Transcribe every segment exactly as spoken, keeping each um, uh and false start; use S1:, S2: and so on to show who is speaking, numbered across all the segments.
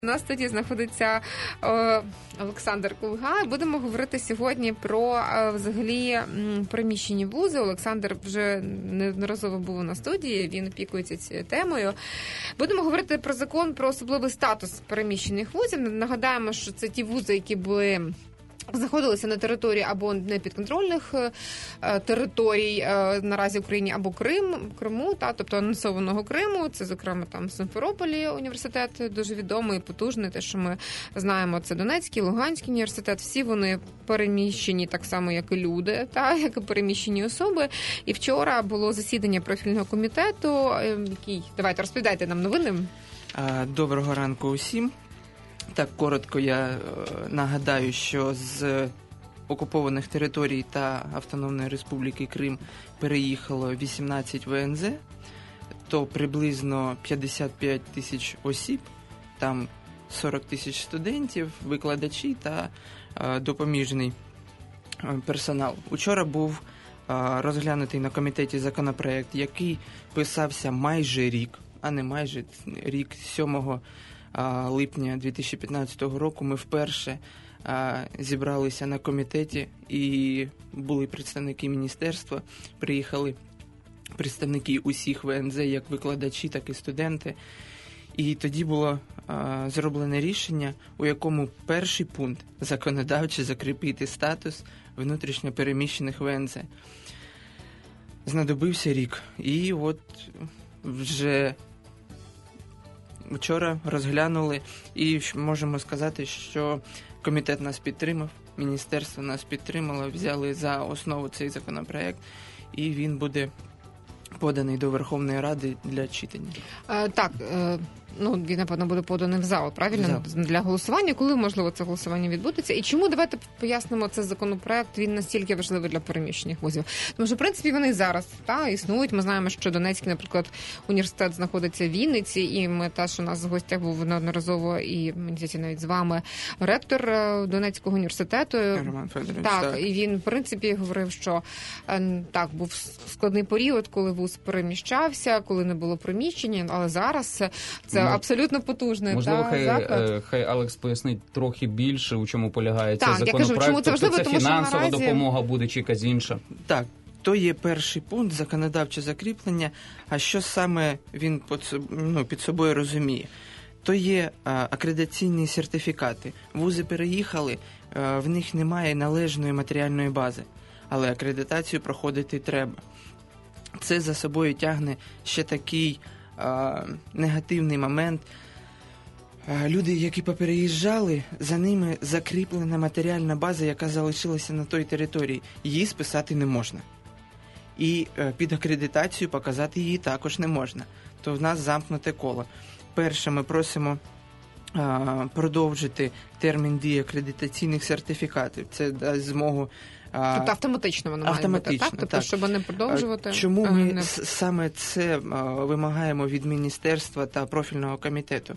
S1: У нас тоді знаходиться е, Олександр Кулга. Будемо говорити сьогодні про е, взагалі м, переміщені вузи. Олександр вже неодноразово був на студії, він опікується цією темою. Будемо говорити про закон про особливий статус переміщених вузів. Нагадаємо, що це ті вузи, які були... знаходилися на території або непідконтрольних е, територій е, наразі в Україні, або Крим, Криму, та, тобто анексованого Криму. Це, зокрема, там в Симферополі університет дуже відомий, потужний, те, що ми знаємо, це Донецький, Луганський університет. Всі вони переміщені так само, як і люди, та, як і переміщені особи. І вчора було засідання профільного комітету, е, який, давайте, розповідайте нам новини.
S2: Доброго ранку усім. Так, коротко я нагадаю, що з окупованих територій та Автономної Республіки Крим переїхало вісімнадцять ве ен зет, то приблизно п'ятдесят п'ять тисяч осіб, там сорок тисяч студентів, викладачі та е, допоміжний персонал. Учора був е, розглянутий на комітеті законопроект, який писався майже рік, а не майже рік, сьомого липня дві тисячі п'ятнадцятого року ми вперше а, зібралися на комітеті і були представники міністерства, приїхали представники усіх ве ен зет, як викладачі, так і студенти. І тоді було а, зроблене рішення, у якому перший пункт – законодавчо закріпити статус внутрішньо переміщених ве ен зет. Знадобився рік. І от вже... Вчора розглянули і можемо сказати, що комітет нас підтримав, міністерство нас підтримало, взяли за основу цей законопроект, і він буде поданий до Верховної Ради для читання.
S1: А, так, е, ну, він, напевно, буде поданий в зал, правильно? Зал. Для голосування. Коли, можливо, це голосування відбудеться? І чому, давайте пояснимо, цей законопроект, він настільки важливий для переміщених вузів? Тому що, в принципі, вони зараз та, існують. Ми знаємо, що Донецький, наприклад, університет знаходиться в Вінниці, і ми теж у нас в гостях був неодноразово, і, мені здається, навіть з вами, ректор Донецького університету.
S2: Роман Федорович,
S1: так,
S2: так.
S1: І він, в принципі, говорив, що так, був складний період, коли вуз переміщався, коли не було приміщення, але зараз це абсолютно потужний
S3: Можливо,
S1: та,
S3: хай,
S1: заклад.
S3: Хай Алекс пояснить трохи більше, у чому полягає
S1: так,
S3: цей законопроект.
S1: Я кажу, чому це важливо,
S3: тобто це
S1: тому,
S3: фінансова
S1: що наразі...
S3: допомога буде чи якась інша?
S2: Так, то є перший пункт, законодавче закріплення. А що саме він під, ну, під собою розуміє? То є а, акредитаційні сертифікати. Вузи переїхали, а, в них немає належної матеріальної бази, але акредитацію проходити треба. Це за собою тягне ще такий а, негативний момент. А, люди, які попереїжджали, за ними закріплена матеріальна база, яка залишилася на той території. Її списати не можна. І а, під акредитацію показати її також не можна. То в нас замкнуте коло. Перше, ми просимо а, продовжити термін дії акредитаційних сертифікатів. Це дасть змогу...
S1: Тобто автоматично воно має бути, так? Тобто,
S2: так.
S1: Щоб не продовжувати...
S2: Чому
S1: а,
S2: ми
S1: не...
S2: саме це а, вимагаємо від міністерства та профільного комітету?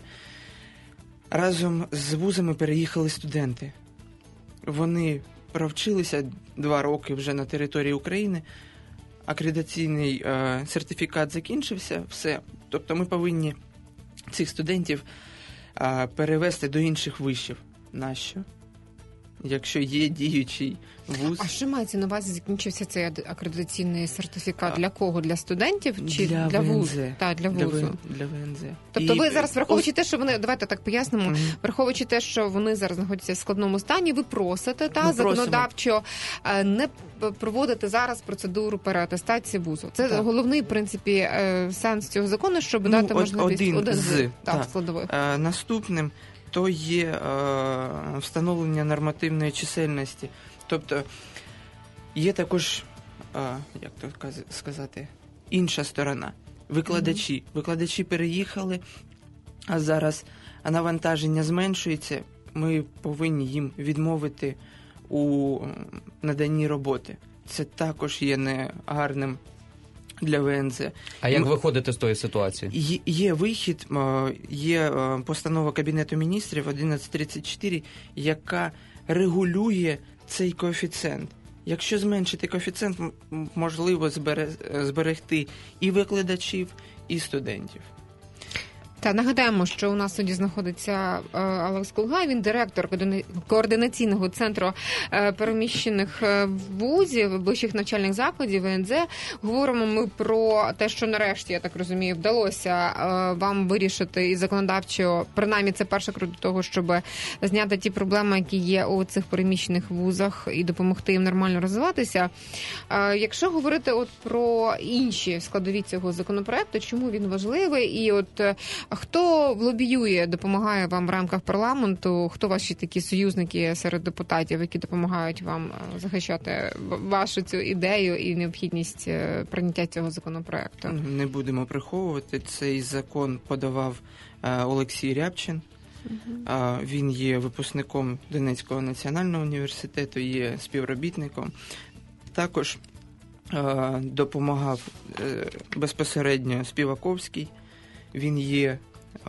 S2: Разом з вузами переїхали студенти. Вони провчилися два роки вже на території України, акредитаційний а, сертифікат закінчився, все. Тобто ми повинні цих студентів а, перевести до інших вишів. Нащо? Якщо є діючий вуз.
S1: А що мається на увазі, закінчився цей акредитаційний сертифікат? Для кого? Для студентів чи
S2: для,
S1: для вузу?
S2: Так,
S1: для вузу.
S2: Для ве ен зет.
S1: Тобто
S2: І...
S1: ви зараз, враховуючи те, що вони, давайте так пояснимо, mm-hmm. враховуючи те, що вони зараз знаходяться в складному стані, ви просите та, законодавчо не проводити зараз процедуру переатестації вузу. Це так. Головний, в принципі, сенс цього закону, щоб ну, дати можливість
S2: один, один з, з
S1: так, складових.
S2: А, наступним то є е, встановлення нормативної чисельності. Тобто є також, е, як то сказати, інша сторона. Викладачі. Mm-hmm. Викладачі переїхали, а зараз навантаження зменшується. Ми повинні їм відмовити у наданні роботи. Це також є негарним для ве ен зет.
S3: А як виходити з тої ситуації?
S2: Є, є вихід, є постанова Кабінету міністрів одинадцять тридцять чотири, яка регулює цей коефіцієнт. Якщо зменшити коефіцієнт, можливо зберегти і викладачів, і студентів.
S1: Та нагадаємо, що у нас тоді знаходиться Алекс Кулга, він директор координаційного центру переміщених вузів, вищих навчальних закладів В Н З. Говоримо ми про те, що нарешті, я так розумію, вдалося вам вирішити і законодавчо, принаймні це перший крок до того, щоб зняти ті проблеми, які є у цих переміщених вузах і допомогти їм нормально розвиватися. Якщо говорити от про інші складові цього законопроекту, чому він важливий і от хто лобіює, допомагає вам в рамках парламенту, хто ваші такі союзники серед депутатів, які допомагають вам захищати вашу цю ідею і необхідність прийняття цього законопроекту?
S2: Не будемо приховувати, цей закон подавав Олексій Рябчин. Uh-huh. Він є випускником Донецького національного університету, є співробітником. Також е, допомагав е, безпосередньо Співаковський. Він є е,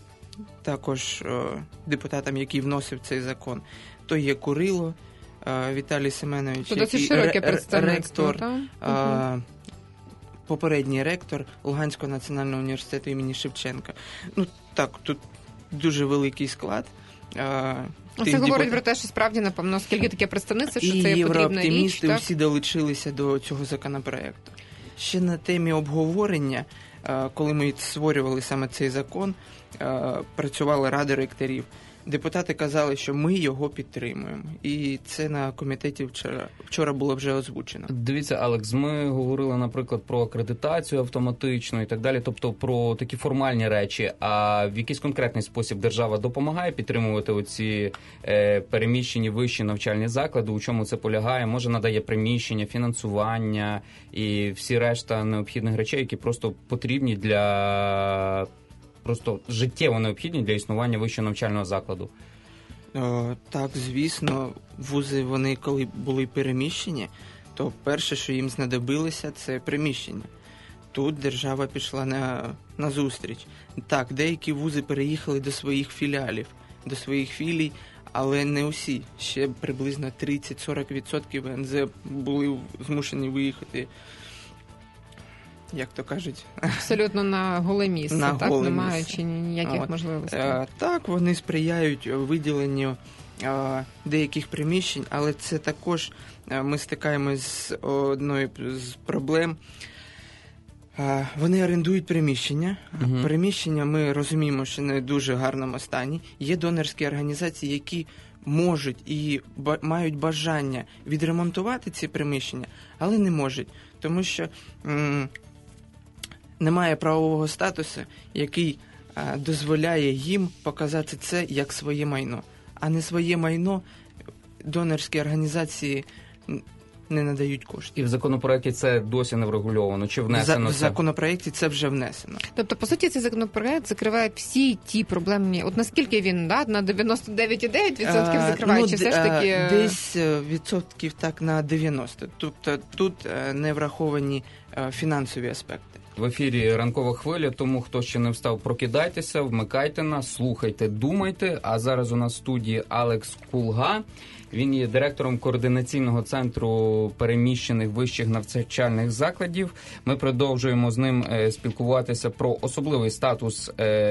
S2: також е, депутатом, який вносив цей закон. То є Курило е, Віталій Семенович,
S1: то який широке представництво,
S2: ректор, е, uh-huh. попередній ректор Луганського національного університету імені Шевченка. Ну так, тут дуже великий склад.
S1: Це говорить депутат... про те, що справді, напевно, скільки таке представництво, що
S2: і
S1: це є потрібна річ.
S2: І єврооптимісти всі долучилися до цього законопроекту. Ще на темі обговорення, коли ми створювали саме цей закон, працювала Рада ректорів. Депутати казали, що ми його підтримуємо. І це на комітеті вчора, вчора було вже озвучено.
S3: Дивіться, Алекс, ми говорили, наприклад, про акредитацію автоматичну і так далі, тобто про такі формальні речі. А в якийсь конкретний спосіб держава допомагає підтримувати оці е, переміщені вищі навчальні заклади? У чому це полягає? Може, надає приміщення, фінансування і всі решта необхідних речей, які просто потрібні для... просто життєво необхідні для існування вищого навчального закладу?
S2: О, так, звісно. Вузи, вони коли були переміщені, то перше, що їм знадобилося, це приміщення. Тут держава пішла на, на зустріч. Так, деякі вузи переїхали до своїх філіалів, до своїх філій, але не усі. Ще приблизно тридцять-сорок відсотків В Н З були змушені виїхати, як то кажуть,
S1: абсолютно на голе місце,
S2: на
S1: так,
S2: голе
S1: не
S2: місце.
S1: маючи ніяких От. можливостей.
S2: А, так, вони сприяють виділенню а, деяких приміщень, але це також а, ми стикаємось з одною з проблем. А, вони орендують приміщення. Угу. Приміщення, ми розуміємо, що не в дуже гарному стані. Є донорські організації, які можуть і ба- мають бажання відремонтувати ці приміщення, але не можуть, тому що м- немає правового статусу, який а, дозволяє їм показати це як своє майно. А не своє майно донорські організації не надають коштів.
S3: І в законопроекті це досі не врегульовано? Чи внесено?
S2: В законопроекті це вже внесено.
S1: Тобто, по суті, цей законопроект закриває всі ті проблемні... От наскільки він, да, на дев'яносто дев'ять цілих дев'ять відсотків закриває, ну, чи все ж таки...
S2: Десь відсотків так на дев'яносто. Тобто тут не враховані фінансові аспекти.
S3: В ефірі «Ранкова хвиля», тому хто ще не встав, прокидайтеся, вмикайте нас, слухайте, думайте. А зараз у нас в студії Алекс Кулга. Він є директором координаційного центру переміщених вищих навчальних закладів. Ми продовжуємо з ним е, спілкуватися про особливий статус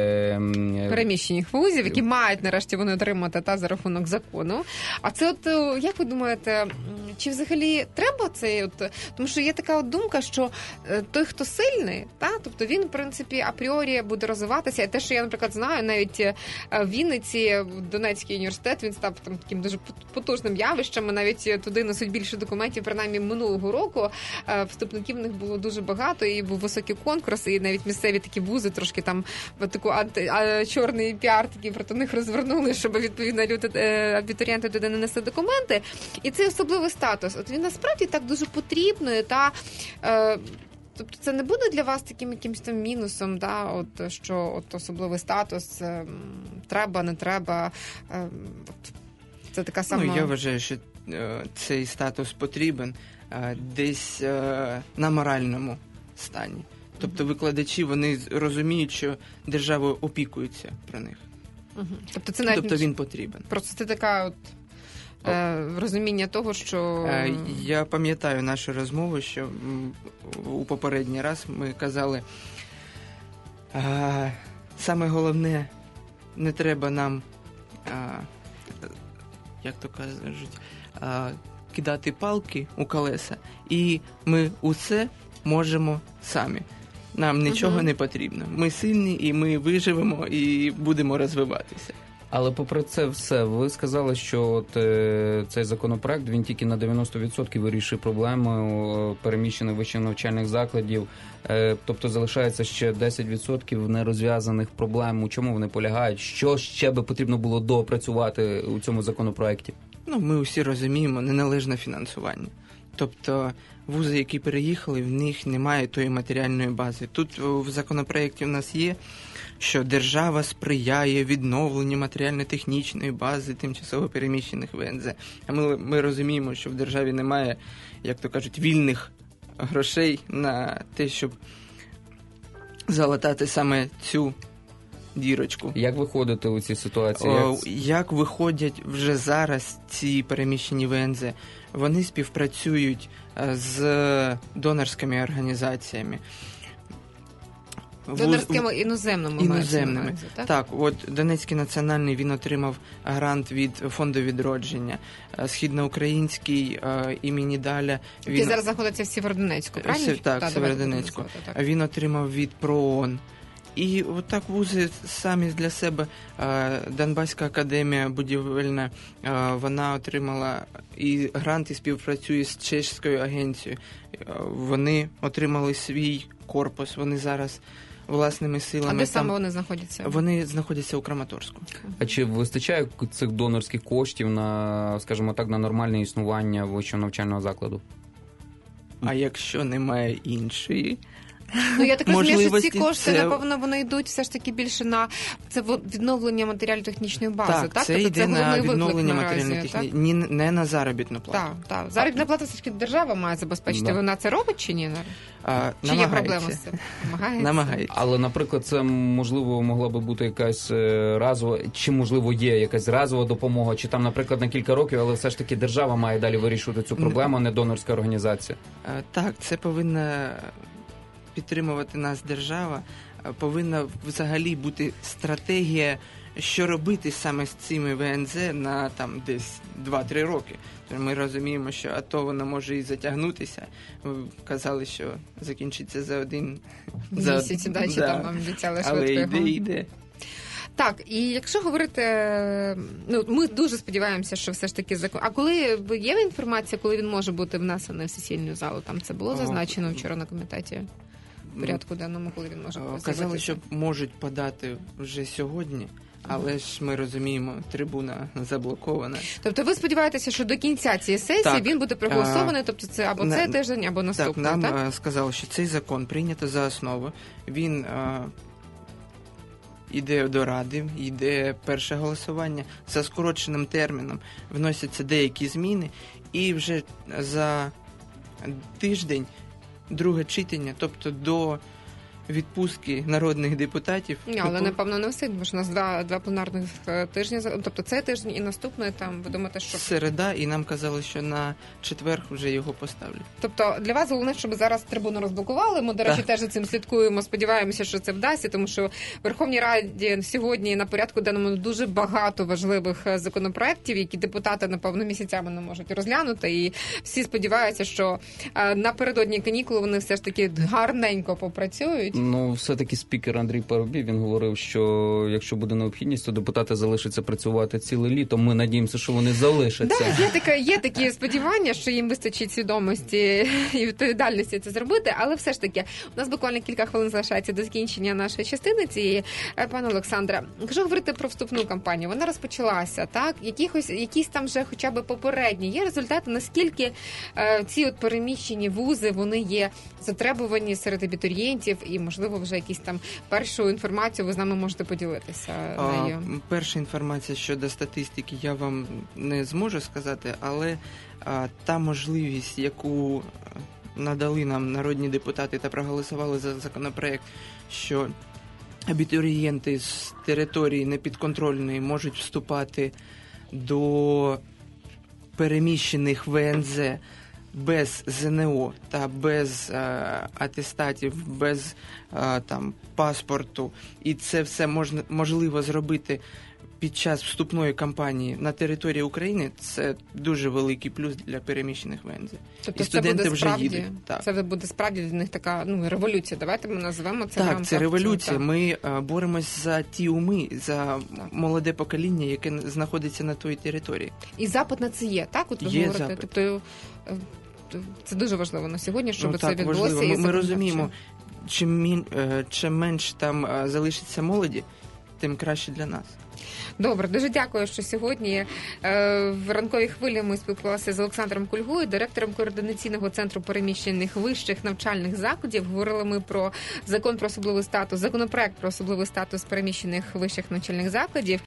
S3: е,
S1: переміщених вузів, які мають нарешті вони отримати та за рахунок закону. А це от, як ви думаєте, чи взагалі треба цей от, тому що є така от думка, що той, хто сильний, та, тобто він, в принципі, апріорі буде розвиватися. І те, що я, наприклад, знаю, навіть в Вінниці, Донецький університет, він став там таким дуже потужним явищем, навіть туди несуть більше документів, принаймні минулого року. Вступників в них було дуже багато, і був високий конкурс, і навіть місцеві такі вузи трошки там в таку анти, а, чорний піар такий проти них розвернули, щоб, відповідно, люди, абітурієнти туди не несли документи. І цей особливий статус, от він насправді так дуже потрібний, та е, тобто це не буде для вас таким якимось там мінусом, да, от, що от особливий статус, е, треба, не треба, е, от, це така сама...
S2: Ну, я вважаю, що е, цей статус потрібен е, десь е, на моральному стані. Тобто викладачі, вони розуміють, що держава опікується про них.
S1: Угу. Тобто, це навіть...
S2: тобто він потрібен.
S1: Просто це така от е, розуміння того, що...
S2: Е, я пам'ятаю нашу розмову, що м, у попередній раз ми казали, е, саме головне, не треба нам, а, як то кажуть, а, кидати палки у колеса, і ми усе можемо самі. Нам нічого uh-huh. не потрібно. Ми сильні, і ми виживемо, і будемо розвиватися.
S3: Але попри це все, ви сказали, що от, е, цей законопроект, він тільки на дев'яносто відсотків вирішує проблеми переміщених вищих навчальних закладів, е, тобто залишається ще десять відсотків нерозв'язаних проблем. У чому вони полягають? Що ще би потрібно було доопрацювати у цьому законопроекті?
S2: Ну, ми усі розуміємо, неналежне фінансування. Тобто вузи, які переїхали, в них немає тої матеріальної бази. Тут в законопроекті в нас є, що держава сприяє відновленню матеріально-технічної бази тимчасово переміщених ВНЗ. А ми, ми розуміємо, що в державі немає, як то кажуть, вільних грошей на те, щоб залатати саме цю дірочку.
S3: Як виходити у цій ситуації?
S2: О, як виходять вже зараз ці переміщені ВНЗ? Вони співпрацюють з донорськими організаціями.
S1: Донорськими іноземними.
S2: Іноземними.
S1: Увазі, так?
S2: Так, от Донецький національний, він отримав грант від Фонду відродження. Східноукраїнський імені Даля.
S1: Він... Який зараз знаходиться в Сєвєродонецьку, правильно?
S2: Так, так, в Сєвєродонецьку. Він отримав від ПРООН. І от так вузи самі для себе, Донбаська академія будівельна, вона отримала і грант, і співпрацює з чеською агенцією. Вони отримали свій корпус, вони зараз власними силами.
S1: А де
S2: там...
S1: саме вони знаходяться?
S2: Вони знаходяться у Краматорську.
S3: А чи вистачає цих донорських коштів на, скажімо так, на нормальне існування вищого навчального закладу?
S2: А якщо немає іншої...
S1: Ну, я так розумію, що ці кошти,
S2: це...
S1: напевно, вони йдуть все ж таки більше на це відновлення матеріально-технічної бази, так?
S2: Так, це
S1: тобто
S2: йде
S1: це
S2: на відновлення матеріально-технічної, не на заробітну плату.
S1: Так, так. Заробітна плата все ж таки держава має забезпечити. Да. Вона це робить чи ні?
S2: А,
S1: чи є проблема з цим? Намагається?
S2: Намагається.
S3: Але, наприклад, це, можливо, могла би бути якась разова, чи, можливо, є якась разова допомога, чи там, наприклад, на кілька років, але все ж таки держава має далі вирішувати цю проблему, а не донорська організація.
S2: А, так, це повинна... підтримувати нас держава, повинна взагалі бути стратегія, що робити саме з цими ВНЗ на там десь два-три роки. Ми розуміємо, що АТО воно може і затягнутися. Ви казали, що закінчиться за один
S1: місяць, да, чи
S2: да.
S1: там вам обіцяли швидко.
S2: Але йде, йде.
S1: Так, і якщо говорити, ну, ми дуже сподіваємося, що все ж таки закон. А коли є інформація, коли він може бути внесений в сесійну залу? Там це було зазначено вчора на комітеті? В порядку денному, коли він може з'явитися?
S2: Казали, що можуть подати вже сьогодні, але ж ми розуміємо, трибуна заблокована.
S1: Тобто ви сподіваєтеся, що до кінця цієї сесії так. він буде проголосований, тобто це або цей на, тиждень, або наступний, так?
S2: Так, нам
S1: так?
S2: сказали, що цей закон прийнято за основу, він а, йде до Ради, йде перше голосування, за скороченим терміном вносяться деякі зміни, і вже за тиждень друге читання, тобто до відпустки народних депутатів.
S1: Ні, але, напевно, не встиг, бо ж у нас два, два пленарних тижні, тобто цей тиждень і наступний, там, ви думаєте, що...
S2: Середа, і нам казали, що на четвер вже його поставлять.
S1: Тобто для вас головне, щоб зараз трибуну розблокували, ми, до речі, так. теж за цим слідкуємо, сподіваємося, що це вдасться, тому що в Верховній Раді сьогодні на порядку денному дуже багато важливих законопроєктів, які депутати, напевно, місяцями не можуть розглянути, і всі сподіваються, що напередодні канікули вони все ж таки гарненько попрацюють.
S3: Ну, все-таки спікер Андрій Парубій, він говорив, що якщо буде необхідність, то депутати залишаться працювати ціле літо. Ми надіємося, що вони залишаться.
S1: Так, є, таке, є такі сподівання, що їм вистачить свідомості і відповідальності це зробити, але все ж таки, у нас буквально кілька хвилин залишається до закінчення нашої частини цієї. Пане Олександре, якщо говорити про вступну кампанію, вона розпочалася, так? Якихось, якісь там вже хоча б попередні є результати, наскільки е, ці от переміщені вузи, вони є затребувані серед абітурієнтів і, можливо, вже якісь там першу інформацію ви з нами можете поділитися нею.
S2: Перша інформація щодо статистики я вам не зможу сказати, але а, та можливість, яку надали нам народні депутати та проголосували за законопроект, що абітурієнти з території непідконтрольної можуть вступати до переміщених ВНЗ без ЗНО та без е, атестатів, без е, там паспорту, і це все можна можливо зробити під час вступної кампанії на території України, це дуже великий плюс для переміщених ВНЗ.
S1: Тобто
S2: і студенти
S1: це буде
S2: вже
S1: справді,
S2: їдуть. Так.
S1: Це буде справді для них така ну, революція. Давайте ми назвемо це.
S2: Так, це революція.
S1: Так.
S2: Ми а, боремось за ті уми, за так. молоде покоління, яке знаходиться на тій території.
S1: І запит на це є, так? От ви
S2: є
S1: говорите.
S2: запит.
S1: Тобто це дуже важливо на сьогодні, щоб
S2: ну,
S1: це
S2: так,
S1: відбулося.
S2: Важливо.
S1: І
S2: ми, ми розуміємо, чим, мін, чим менш там залишиться молоді, тим краще для нас.
S1: Добре, дуже дякую, що сьогодні е, в ранковій хвилі ми спілкувалися з Олександром Кульгою, директором Координаційного центру переміщених вищих навчальних закладів. Говорили ми про закон про особливий статус, законопроект про особливий статус переміщених вищих навчальних закладів.